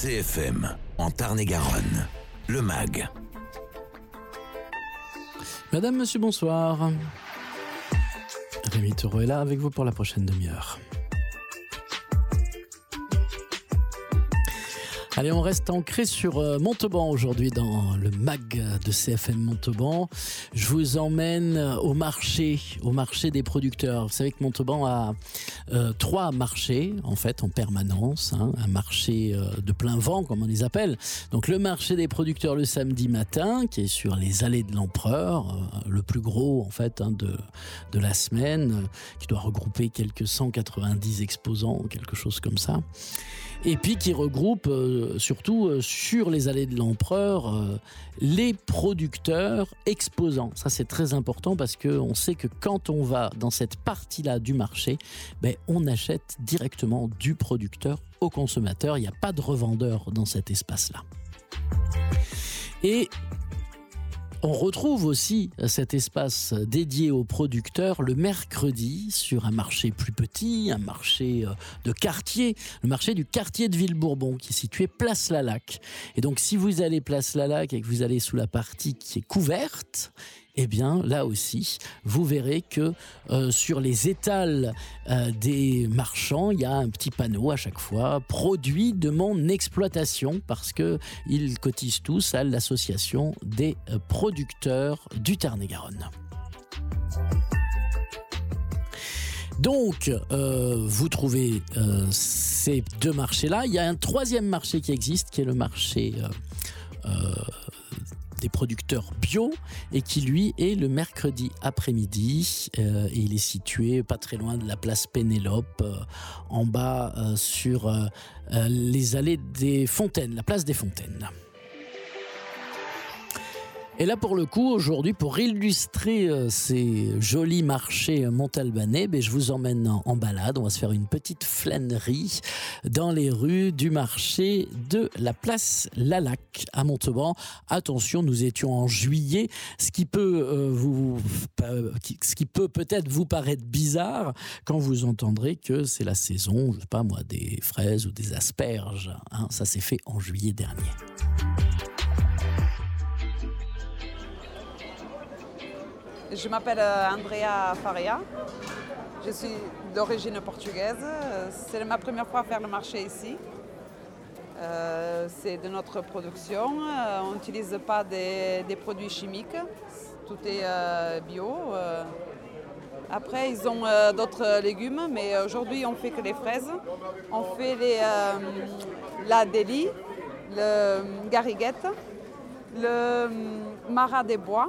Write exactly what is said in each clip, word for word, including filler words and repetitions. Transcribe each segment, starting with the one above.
C F M, en Tarn-et-Garonne, le M A G. Madame, monsieur, bonsoir. Rémi Taureau est là avec vous pour la prochaine demi-heure. Allez, on reste ancré sur Montauban aujourd'hui dans le M A G de C F M Montauban. Je vous emmène au marché, au marché des producteurs. Vous savez que Montauban a euh, trois marchés, en fait, en permanence. Hein, un marché euh, de plein vent, comme on les appelle. Donc le marché des producteurs le samedi matin, qui est sur les allées de l'Empereur, euh, le plus gros, en fait, hein, de, de la semaine, euh, qui doit regrouper quelques cent quatre-vingt-dix exposants, quelque chose comme ça. Et puis qui regroupe euh, surtout euh, sur les allées de l'Empereur euh, les producteurs exposants. Ça, c'est très important parce qu'on sait que quand on va dans cette partie-là du marché, ben, on achète directement du producteur au consommateur. Il n'y a pas de revendeur dans cet espace-là. Et on retrouve aussi cet espace dédié aux producteurs le mercredi sur un marché plus petit, un marché de quartier, le marché du quartier de Ville-Bourbon qui est situé place Lalac. Et donc si vous allez place Lalac et que vous allez sous la partie qui est couverte, eh bien là aussi, vous verrez que euh, sur les étals euh, des marchands, il y a un petit panneau à chaque fois, produit de mon exploitation, parce qu'ils cotisent tous à l'association des euh, producteurs du Tarn-et-Garonne. Donc, euh, vous trouvez euh, ces deux marchés-là. Il y a un troisième marché qui existe, qui est le marché euh, euh, des producteurs bio, et qui lui est le mercredi après-midi, euh, et il est situé pas très loin de la place Pénélope, euh, en bas euh, sur euh, euh, les allées des Fontaines, la place des Fontaines. Et là, pour le coup, aujourd'hui, pour illustrer euh, ces jolis marchés montalbanais, ben, je vous emmène en, en balade. On va se faire une petite flânerie dans les rues du marché de la place Lalac à Montauban. Attention, nous étions en juillet, ce qui peut euh, vous, euh, ce qui peut peut-être vous paraître bizarre quand vous entendrez que c'est la saison, je sais pas moi, des fraises ou des asperges. Hein, ça s'est fait en juillet dernier. Je m'appelle Andrea Faria, je suis d'origine portugaise, c'est ma première fois à faire le marché ici. Euh, c'est de notre production, on n'utilise pas des, des produits chimiques, tout est euh, bio. Après ils ont euh, d'autres légumes, mais aujourd'hui on fait que les fraises. On fait les, euh, la délie, le gariguette, le marat des bois.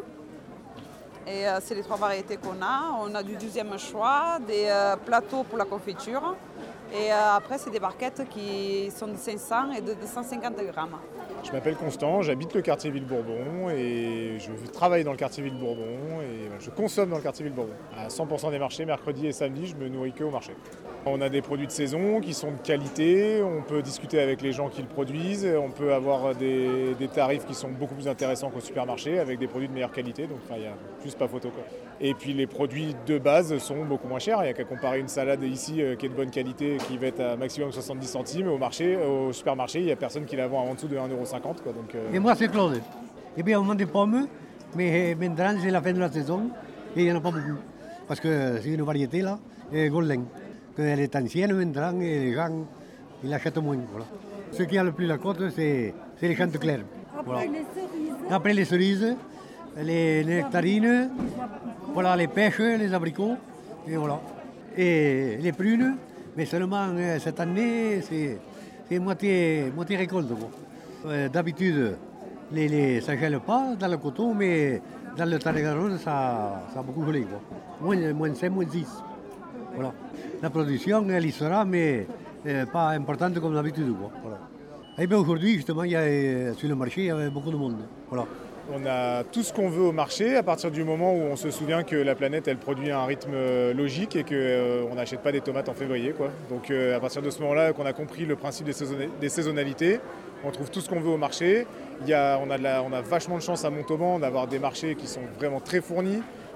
Et euh, c'est les trois variétés qu'on a. On a du deuxième choix, des euh, plateaux pour la confiture. Et euh, après, c'est des barquettes qui sont de cinq cents et de deux cent cinquante grammes. Je m'appelle Constant, j'habite le quartier Ville-Bourbon et je travaille dans le quartier Ville-Bourbon et je consomme dans le quartier Ville-Bourbon. À cent pour cent des marchés, mercredi et samedi, je me nourris que au marché. On a des produits de saison qui sont de qualité, on peut discuter avec les gens qui le produisent, on peut avoir des, des tarifs qui sont beaucoup plus intéressants qu'au supermarché avec des produits de meilleure qualité, donc il n'y a juste pas photo, quoi. Et puis les produits de base sont beaucoup moins chers, il n'y a qu'à comparer une salade ici euh, qui est de bonne qualité, qui va être à maximum soixante-dix centimes, au marché, au supermarché, il n'y a personne qui la vend en dessous de un euro cinquante. Quoi, donc, euh... Et moi c'est Claude. Eh bien on vend des pommes, mais maintenant c'est la fin de la saison et il n'y en a pas beaucoup. Parce que c'est une variété là, et Golden. Elle est ancienne maintenant et les gens ils l'achètent moins. Voilà. Ce qui a le plus la cote, c'est, c'est les chanteclers. Après voilà. les cerises. Après les cerises, les, les nectarines, voilà, les pêches, les abricots, et voilà. Et les prunes, mais seulement cette année, c'est, c'est moitié, moitié récolte. Quoi. Euh, d'habitude, les, les, ça ne gèle pas dans le coton, mais dans le Tarn-et-Garonne, ça, ça a beaucoup gelé. Quoi. Moins, moins cinq, moins six. Voilà. La production, elle y sera, mais euh, pas importante comme d'habitude. Quoi. Voilà. Et bien aujourd'hui, justement, il y a, sur le marché, il y avait beaucoup de monde. Voilà. On a tout ce qu'on veut au marché à partir du moment où on se souvient que la planète elle produit à un rythme logique et qu'on euh, n'achète pas des tomates en février. Quoi. Donc euh, à partir de ce moment-là qu'on a compris le principe des, saisonna- des saisonnalités, on trouve tout ce qu'on veut au marché. Il y a, on, a de la, on a vachement de chance à Montauban d'avoir des marchés qui sont vraiment très fournis.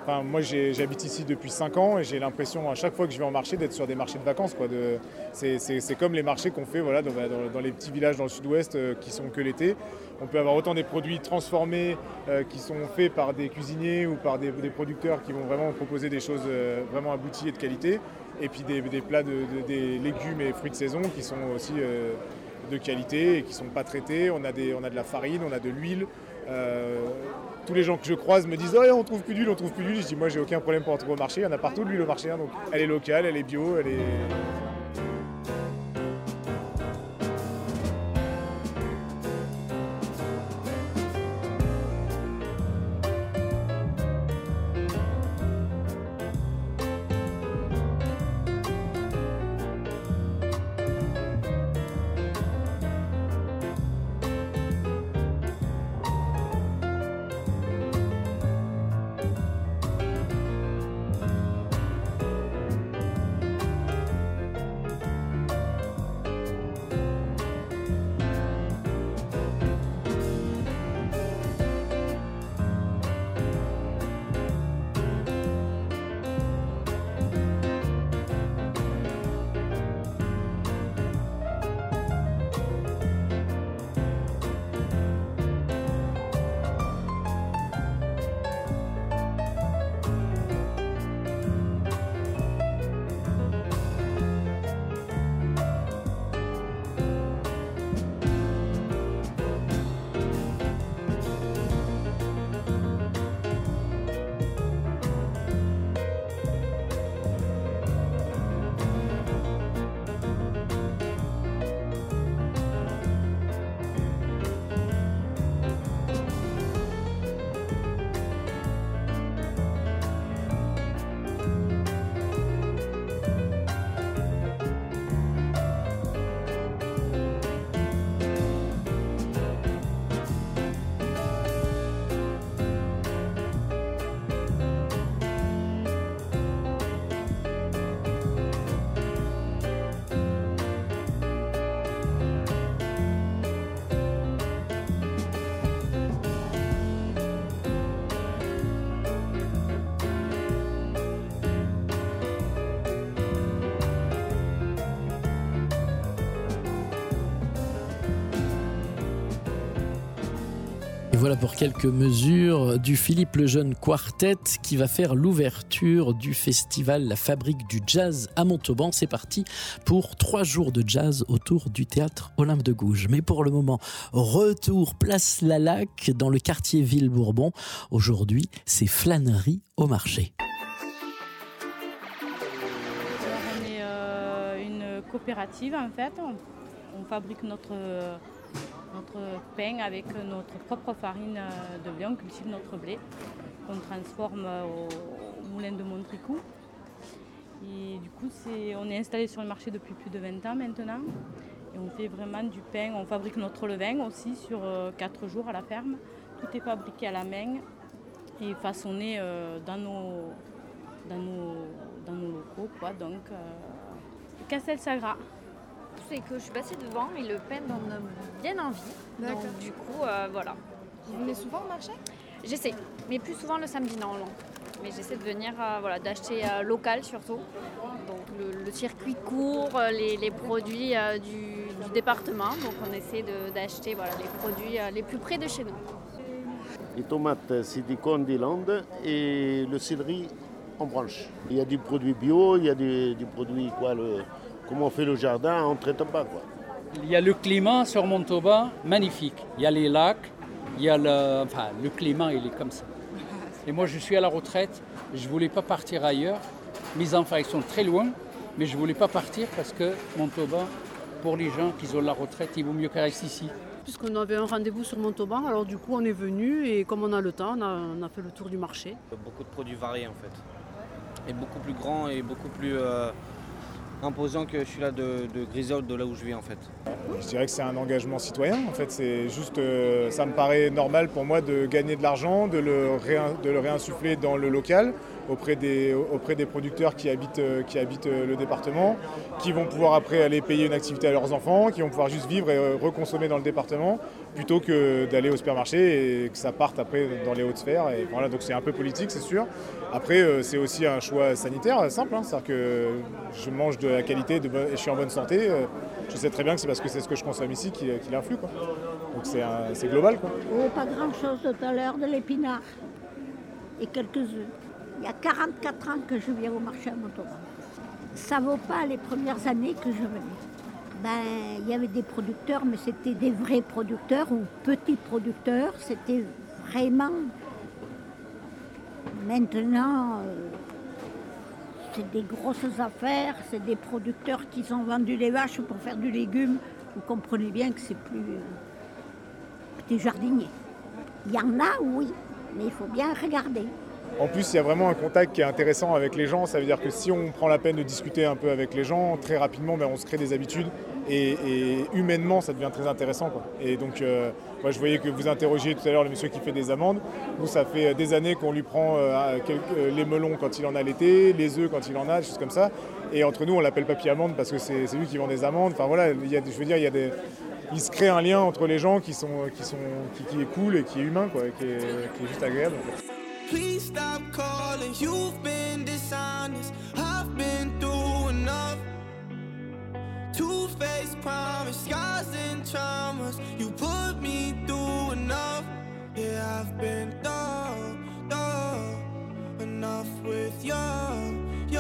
Enfin, moi j'ai, j'habite ici depuis cinq ans et j'ai l'impression à chaque fois que je vais en marché d'être sur des marchés de vacances, quoi. De, c'est, c'est, c'est comme les marchés qu'on fait voilà, dans, dans, dans les petits villages dans le sud-ouest euh, qui sont que l'été. On peut avoir autant des produits transformés euh, qui sont faits par des cuisiniers ou par des, des producteurs qui vont vraiment proposer des choses euh, vraiment abouties et de qualité. Et puis des, des plats, de, de, des légumes et fruits de saison qui sont aussi euh, de qualité et qui ne sont pas traités. On a, des, on a de la farine, on a de l'huile. Euh, tous les gens que je croise me disent oh, on trouve plus d'huile, on trouve plus d'huile. Je dis moi j'ai aucun problème pour en trouver au marché, il y en a partout de l'huile au marché, hein, donc elle est locale, elle est bio, elle est... Et voilà pour quelques mesures du Philippe Lejeune Quartet qui va faire l'ouverture du festival La Fabrique du Jazz à Montauban. C'est parti pour trois jours de jazz autour du théâtre Olympe de Gouges. Mais pour le moment, retour place Lalac dans le quartier Ville-Bourbon. Aujourd'hui, c'est flânerie au marché. On est euh, une coopérative en fait. On, on fabrique notre... Euh, notre pain avec notre propre farine de blé, on cultive notre blé, qu'on transforme au, au moulin de Montricou. Et du coup, c'est, on est installé sur le marché depuis plus de vingt ans maintenant. Et on fait vraiment du pain, on fabrique notre levain aussi sur quatre jours à la ferme. Tout est fabriqué à la main et façonné dans nos, dans nos, dans nos locaux, quoi. Donc, euh, Castel-Sagras. C'est que je suis passée devant et le pain donne bien envie. D'accord. Donc du coup, euh, voilà. Vous venez souvent au marché ? J'essaie, mais plus souvent le samedi normalement. Mais j'essaie de venir, euh, voilà, d'acheter euh, local surtout. Donc le, le circuit court, les, les produits euh, du, du département. Donc on essaie de, d'acheter voilà, les produits euh, les plus près de chez nous. Les tomates, c'est des condilandes et le céleri en branche. Il y a des produits bio, il y a des, des produits quoi le. Comme on fait le jardin, on ne traite pas, quoi. Il y a le climat sur Montauban, magnifique. Il y a les lacs, il y a le... Enfin, le climat, il est comme ça. Et moi, je suis à la retraite, je ne voulais pas partir ailleurs. Mes enfants, ils sont très loin, mais je ne voulais pas partir parce que Montauban, pour les gens qui ont la retraite, il vaut mieux qu'ils restent ici. Puisqu'on avait un rendez-vous sur Montauban, alors du coup, on est venu et comme on a le temps, on a, on a fait le tour du marché. Beaucoup de produits variés, en fait. Et beaucoup plus grands et beaucoup plus... Euh... imposant que je suis là de, de Grisole, de là où je vis en fait. Je dirais que c'est un engagement citoyen en fait, c'est juste, euh, ça me paraît normal pour moi de gagner de l'argent, de le, réin, de le réinsuffler dans le local auprès des, auprès des producteurs qui habitent, qui habitent le département, qui vont pouvoir après aller payer une activité à leurs enfants, qui vont pouvoir juste vivre et reconsommer dans le département, plutôt que d'aller au supermarché et que ça parte après dans les hautes sphères. Et voilà, donc c'est un peu politique, c'est sûr. Après, c'est aussi un choix sanitaire simple, hein, c'est-à-dire que je mange de la qualité de, et je suis en bonne santé. Je sais très bien que c'est parce que c'est ce que je consomme ici qui, qui l'influe, quoi. Donc c'est, un, c'est global, quoi. Oh, pas grand-chose tout à l'heure, de l'épinard et quelques œufs. Il y a quarante-quatre ans que je viens au marché à Montauban. Ça ne vaut pas les premières années que je venais. Ben, il y avait des producteurs, mais c'était des vrais producteurs ou petits producteurs. C'était vraiment... Maintenant, euh, c'est des grosses affaires, c'est des producteurs qui ont vendu les vaches pour faire du légume. Vous comprenez bien que c'est plus euh, petit jardinier. Il y en a, oui, mais il faut bien regarder. En plus, il y a vraiment un contact qui est intéressant avec les gens. Ça veut dire que si on prend la peine de discuter un peu avec les gens, très rapidement, ben, on se crée des habitudes. Et, et humainement, ça devient très intéressant, quoi. Et donc, euh, moi, je voyais que vous interrogiez tout à l'heure le monsieur qui fait des amandes. Nous, ça fait des années qu'on lui prend euh, quelques, euh, les melons quand il en a l'été, les œufs quand il en a, des choses comme ça. Et entre nous, on l'appelle Papy Amande parce que c'est, c'est lui qui vend des amandes. Enfin voilà, il y a, je veux dire, il y a des... il se crée un lien entre les gens qui, sont, qui, sont, qui, qui est cool et qui est humain, quoi, qui, est, qui est juste agréable. Please stop calling, you've been dishonest, I've been through enough. Two-faced promise, scars and traumas, you put me through enough. Yeah, I've been through, through enough with you, you.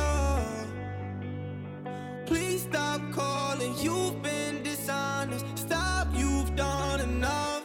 Please stop calling, you've been dishonest, stop, you've done enough.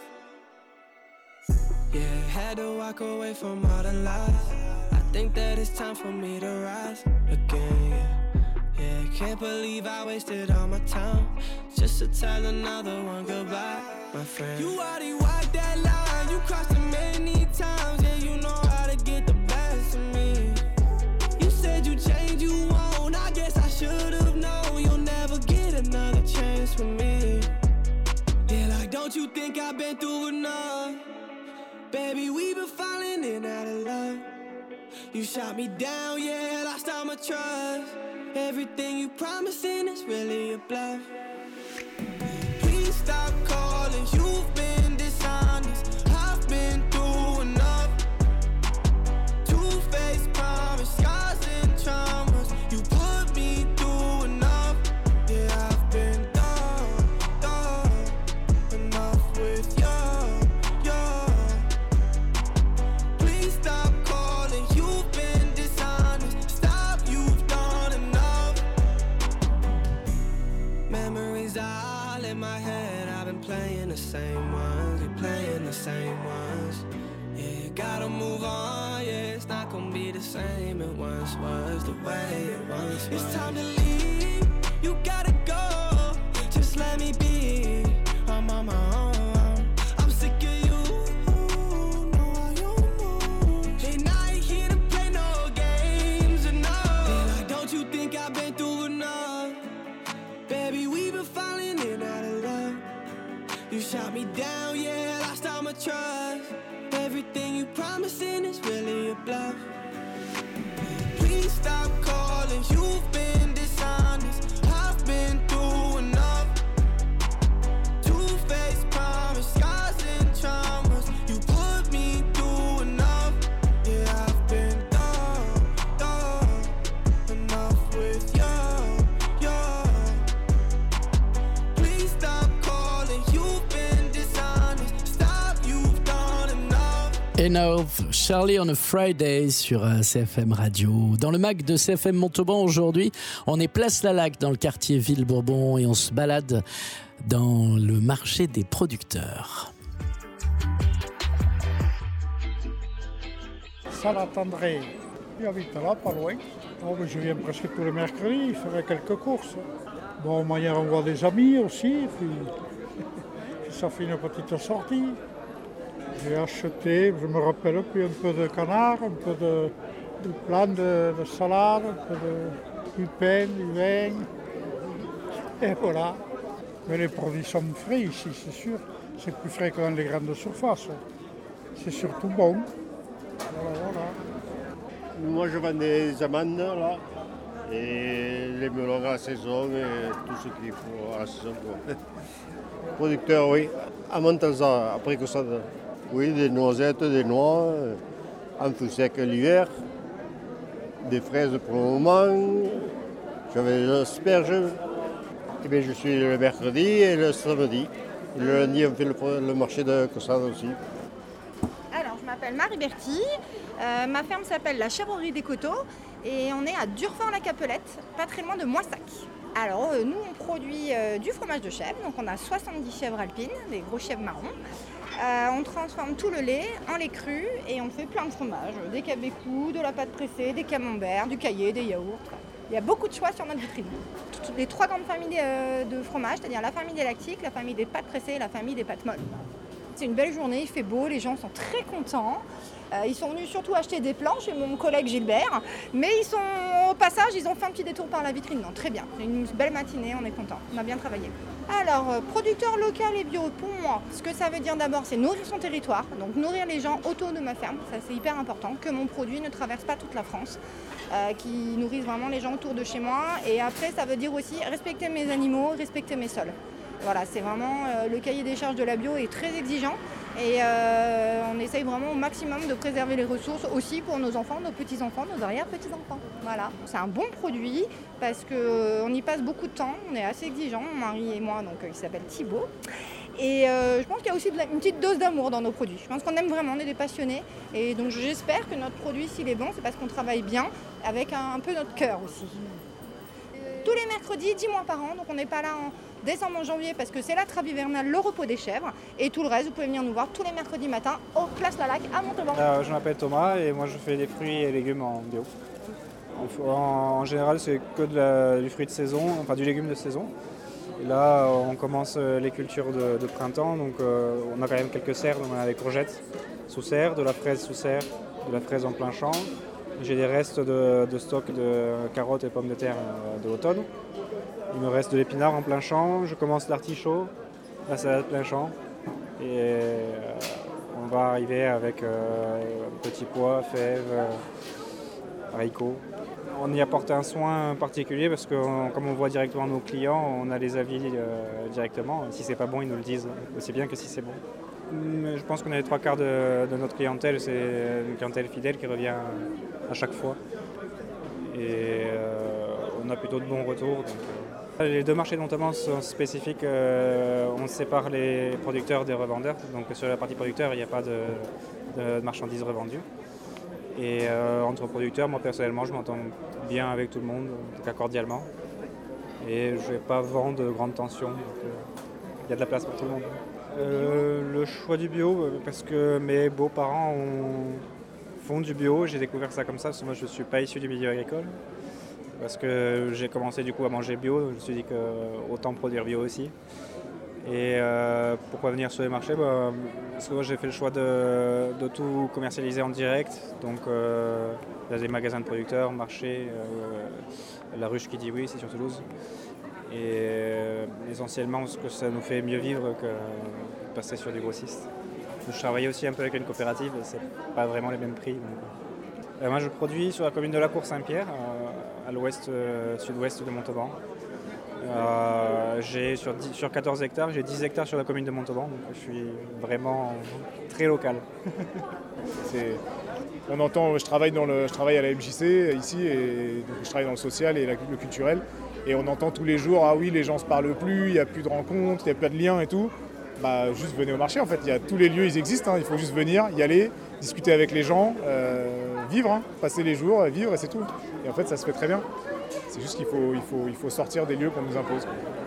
Yeah, had to walk away from all the lies. I think that it's time for me to rise again, yeah. Yeah, can't believe I wasted all my time just to tell another one goodbye, my friend. You already walked that line, you crossed it many times. Yeah, you know how to get the best of me. You said you changed, you won't. I guess I should've known you'll never get another chance with me. Yeah, like don't you think I've been through enough? Baby, we been falling in out of love. You shot me down, yeah, lost all my trust. Everything you promising is really a bluff. Please stop calling, you've been dishonest, I've been through enough. Two-faced promise, scars and traumas, you put me through enough. Yeah, I've been done, done enough with you. The same ones, you're playing the same ones. Yeah, you gotta move on, yeah, it's not gonna be the same it once was, the way it once was. It's time to leave, you gotta go, just let me be, I'm on my own. I'm sick of you, no, I don't know. And I ain't here to play no games, or no. Yeah, like don't you think I've been through enough? Baby, we've been falling in out of love. You shot me down, yeah, lost all my trust. Everything you promising is really a bluff. Please stop calling, you've been dishonest, I've been through enough. Two-faced promise, scars and traumas, you put me through enough. Yeah, I've been done, done enough with you, you. Please stop calling, you've been dishonest, stop, you've done enough. Enough, Charlie on a Friday sur C F M Radio. Dans le mag de C F M Montauban aujourd'hui, on est place Lalac dans le quartier Ville-Bourbon et on se balade dans le marché des producteurs. Sarah Tendré, il habite là, pas loin. Oh, je viens presque tous les mercredis, je ferai quelques courses. Bon, manière on voit des amis aussi, puis ça fait une petite sortie. J'ai acheté, je me rappelle plus, un peu de canard, un peu de, de plan de, de salade, un peu de, du pain, du vin. Et voilà. Mais les produits sont frais ici, c'est sûr. C'est plus frais que dans les grandes surfaces. C'est surtout bon. Voilà, voilà. Moi, je vends des amandes, là, et les melons à la saison, et tout ce qu'il faut à la saison. Quoi. Producteur, oui. À Montalzat, après que ça, oui, des noisettes, des noix, un fruit sec l'hiver, des fraises pour le moment, j'avais des asperges. Et bien, je suis le mercredi et le samedi. Et le lundi, on fait le, le marché de Cossade aussi. Alors, je m'appelle Marie Berti. Euh, ma ferme s'appelle la Chèvrerie des Coteaux et on est à Durfort-la-Capelette, pas très loin de Moissac. Alors, euh, nous, on produit euh, du fromage de chèvre. Donc, on a soixante-dix chèvres alpines, des gros chèvres marrons. Euh, on transforme tout le lait en lait cru et on fait plein de fromages. Des cabécous, de la pâte pressée, des camemberts, du caillé, des yaourts. Il y a beaucoup de choix sur notre vitrine. Toutes les trois grandes familles euh, de fromage, c'est-à-dire la famille des lactiques, la famille des pâtes pressées et la famille des pâtes molles. C'est une belle journée, il fait beau, les gens sont très contents. Euh, ils sont venus surtout acheter des planches, et mon collègue Gilbert, mais ils sont au passage, ils ont fait un petit détour par la vitrine. Non, très bien, c'est une belle matinée, on est content, on a bien travaillé. Alors, euh, producteur local et bio, pour moi, ce que ça veut dire d'abord, c'est nourrir son territoire, donc nourrir les gens autour de ma ferme, ça c'est hyper important, que mon produit ne traverse pas toute la France, euh, qui nourrisse vraiment les gens autour de chez moi. Et après, ça veut dire aussi respecter mes animaux, respecter mes sols. Voilà, c'est vraiment euh, le cahier des charges de la bio est très exigeant et euh, on essaye vraiment au maximum de préserver les ressources aussi pour nos enfants, nos petits-enfants, nos arrière-petits-enfants. Voilà, c'est un bon produit parce qu'on y passe beaucoup de temps, on est assez exigeants, mon mari et moi, donc euh, il s'appelle Thibaut. Et euh, je pense qu'il y a aussi de la, une petite dose d'amour dans nos produits. Je pense qu'on aime vraiment, on est des passionnés. Et donc j'espère que notre produit, s'il est bon, c'est parce qu'on travaille bien avec un, un peu notre cœur aussi. Tous les mercredis, dix mois par an, donc on n'est pas là en décembre, en janvier, parce que c'est la trêve hivernale, le repos des chèvres. Et tout le reste, vous pouvez venir nous voir tous les mercredis matin au Place Lalac à Montauban. Euh, je m'appelle Thomas et moi je fais des fruits et légumes en bio. En, en général, c'est que de la, du fruit de saison, enfin du légume de saison. Et là, on commence les cultures de, de printemps, donc euh, on a quand même quelques serres, donc on a des courgettes sous serre, de la fraise sous serre, de la fraise en plein champ. J'ai des restes de, de stock de carottes et pommes de terre de l'automne. Il me reste de l'épinard en plein champ. Je commence l'artichaut, la salade plein champ. Et euh, on va arriver avec euh, petits pois, fèves, euh, haricots. On y apporte un soin particulier parce que on, comme on voit directement nos clients, on a les avis euh, directement. Si c'est pas bon, ils nous le disent aussi bien que si c'est bon. Je pense qu'on a les trois quarts de, de notre clientèle, c'est une clientèle fidèle qui revient à chaque fois. Et euh, on a plutôt de bons retours. Donc, euh. Les deux marchés de Montauban sont spécifiques. Euh, on sépare les producteurs des revendeurs. Donc sur la partie producteur, il n'y a pas de, de marchandises revendues. Et euh, entre producteurs, moi personnellement, je m'entends bien avec tout le monde, en tout cas cordialement. Et je ne vais pas vendre de grandes tensions. Donc, euh, il y a de la place pour tout le monde. Euh, le choix du bio, parce que mes beaux-parents ont, font du bio, j'ai découvert ça comme ça, parce que moi je ne suis pas issu du milieu agricole. Parce que j'ai commencé du coup à manger bio, je me suis dit que autant produire bio aussi. Et euh, pourquoi venir sur les marchés bah, parce que moi j'ai fait le choix de, de tout commercialiser en direct. Donc euh, il y a des magasins de producteurs, marchés, euh, la ruche qui dit oui, c'est sur Toulouse. Et euh, essentiellement, ce que ça nous fait mieux vivre que de passer sur du grossiste. Je travaille aussi un peu avec une coopérative, c'est pas vraiment les mêmes prix. Donc. Euh, moi, je produis sur la commune de La Cour-Saint-Pierre, euh, à l'ouest, euh, sud-ouest de Montauban. Euh, j'ai sur, dix, sur quatorze hectares, j'ai dix hectares sur la commune de Montauban, donc je suis vraiment très local. C'est... On entend, je travaille, dans le, je travaille à la M J C ici, et donc je travaille dans le social et la, le culturel. Et on entend tous les jours, ah oui, les gens se parlent plus, il n'y a plus de rencontres, il n'y a pas de liens et tout. Bah, juste venez au marché en fait, il y a tous les lieux, ils existent, hein. Il faut juste venir, y aller, discuter avec les gens, euh, vivre, hein. Passer les jours, vivre et c'est tout. Et en fait, ça se fait très bien. C'est juste qu'il faut, il faut, il faut sortir des lieux qu'on nous impose.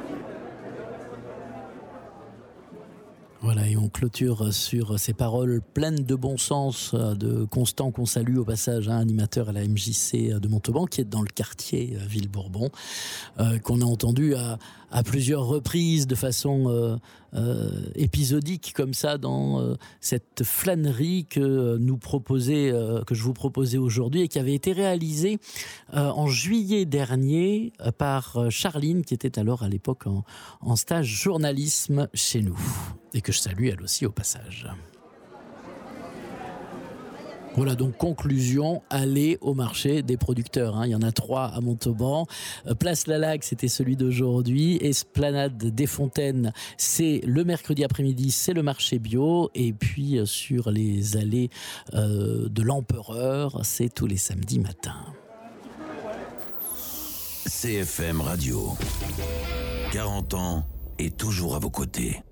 Voilà, et on clôture sur ces paroles pleines de bon sens de Constant, qu'on salue au passage, hein, animateur à la M J C de Montauban, qui est dans le quartier Ville-Bourbon, euh, qu'on a entendu à, à plusieurs reprises de façon euh, euh, épisodique comme ça dans euh, cette flânerie que nous proposait, euh, que je vous proposais aujourd'hui et qui avait été réalisée euh, en juillet dernier euh, par Charline, qui était alors à l'époque en, en stage journalisme chez nous et que je salue elle aussi au passage. Voilà, donc conclusion, allez au marché des producteurs. Hein. Il y en a trois à Montauban. Euh, Place Lalague, c'était celui d'aujourd'hui. Esplanade des Fontaines, c'est le mercredi après-midi, c'est le marché bio. Et puis euh, sur les allées euh, de l'Empereur, c'est tous les samedis matins. C F M Radio. quarante ans et toujours à vos côtés.